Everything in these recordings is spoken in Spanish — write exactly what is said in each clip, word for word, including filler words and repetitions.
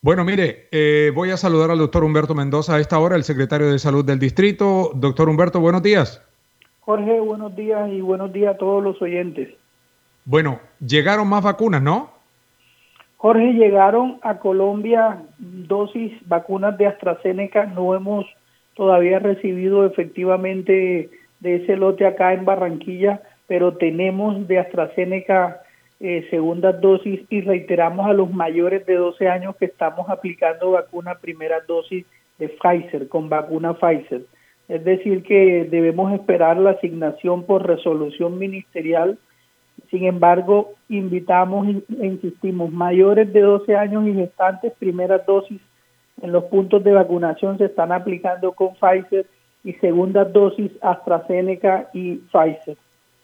Bueno, mire, eh, voy a saludar al doctor Humberto Mendoza a esta hora, el secretario de Salud del distrito. Doctor Humberto, buenos días. Jorge, buenos días y buenos días a todos los oyentes. Bueno, llegaron más vacunas, ¿no? Jorge, llegaron a Colombia dosis vacunas de AstraZeneca. No hemos todavía recibido efectivamente de ese lote acá en Barranquilla, pero tenemos de AstraZeneca eh, segundas dosis y reiteramos a los mayores de doce años que estamos aplicando vacuna primera dosis de Pfizer, con vacuna Pfizer. Es decir, que debemos esperar la asignación por resolución ministerial. Sin embargo, invitamos e insistimos, mayores de doce años y gestantes, primeras dosis en los puntos de vacunación se están aplicando con Pfizer y segundas dosis AstraZeneca y Pfizer.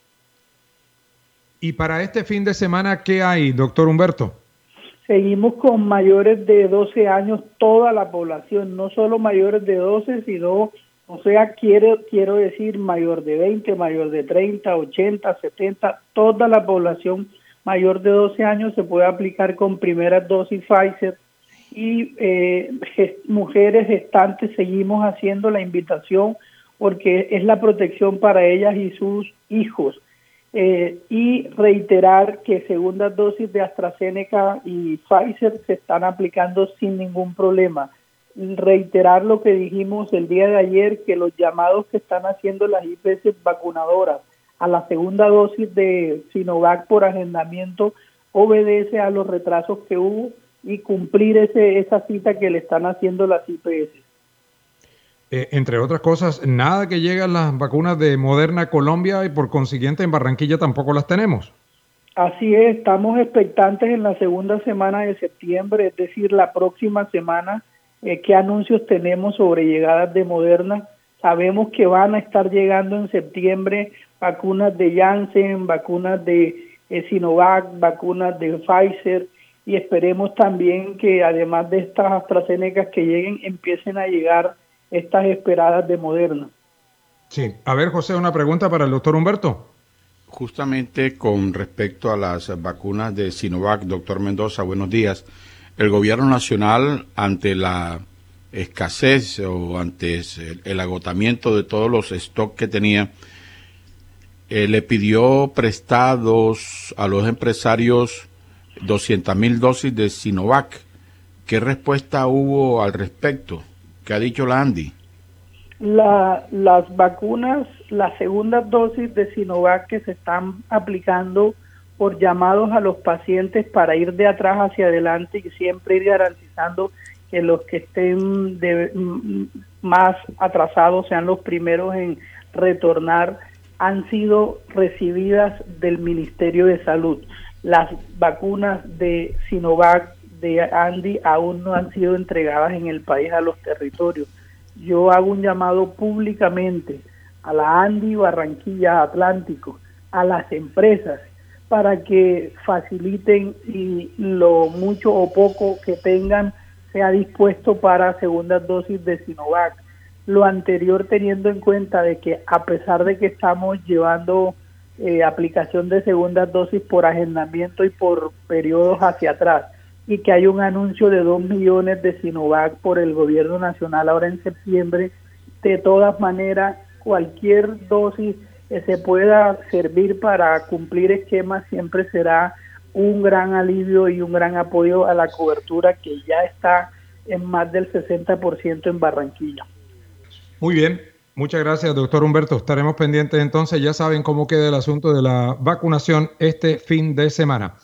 Y para este fin de semana, ¿qué hay, doctor Humberto? Seguimos con mayores de doce años, toda la población, no solo mayores de doce, sino, o sea, quiero, quiero decir mayor de veinte, mayor de treinta, ochenta, setenta, toda la población mayor de doce años se puede aplicar con primera dosis Pfizer y eh, gest mujeres gestantes seguimos haciendo la invitación porque es la protección para ellas y sus hijos. Eh, y reiterar que segundas dosis de AstraZeneca y Pfizer se están aplicando sin ningún problema. Reiterar lo que dijimos el día de ayer, que los llamados que están haciendo las I P S vacunadoras a la segunda dosis de Sinovac por agendamiento obedece a los retrasos que hubo y cumplir ese, esa cita que le están haciendo las I P S. Eh, entre otras cosas, nada que lleguen las vacunas de Moderna a Colombia y por consiguiente en Barranquilla tampoco las tenemos. Así es, estamos expectantes en la segunda semana de septiembre, es decir, la próxima semana, eh, qué anuncios tenemos sobre llegadas de Moderna. Sabemos que van a estar llegando en septiembre vacunas de Janssen, vacunas de eh, Sinovac, vacunas de Pfizer y esperemos también que además de estas AstraZeneca que lleguen, empiecen a llegar estas esperadas de Moderna. Sí. A ver, José, una pregunta para el doctor Humberto. Justamente con respecto a las vacunas de Sinovac, doctor Mendoza, buenos días. El gobierno nacional, ante la escasez o ante el, el agotamiento de todos los stocks que tenía, eh, le pidió prestados a los empresarios doscientas mil dosis de Sinovac. ¿Qué respuesta hubo al respecto? ¿Qué ha dicho la ANDI? La, las vacunas, las segundas dosis de Sinovac que se están aplicando por llamados a los pacientes para ir de atrás hacia adelante y siempre ir garantizando que los que estén de, más atrasados sean los primeros en retornar, han sido recibidas del Ministerio de Salud. Las vacunas de Sinovac de ANDI aún no han sido entregadas en el país a los territorios. Yo hago un llamado públicamente a la ANDI Barranquilla Atlántico, a las empresas, para que faciliten y lo mucho o poco que tengan sea dispuesto para segundas dosis de Sinovac. Lo anterior teniendo en cuenta de que a pesar de que estamos llevando eh, aplicación de segundas dosis por agendamiento y por periodos hacia atrás, y que hay un anuncio de dos millones de Sinovac por el gobierno nacional ahora en septiembre, de todas maneras, cualquier dosis que se pueda servir para cumplir esquemas siempre será un gran alivio y un gran apoyo a la cobertura que ya está en más del sesenta por ciento en Barranquilla. Muy bien, muchas gracias, doctor Humberto. Estaremos pendientes entonces, ya saben cómo queda el asunto de la vacunación este fin de semana.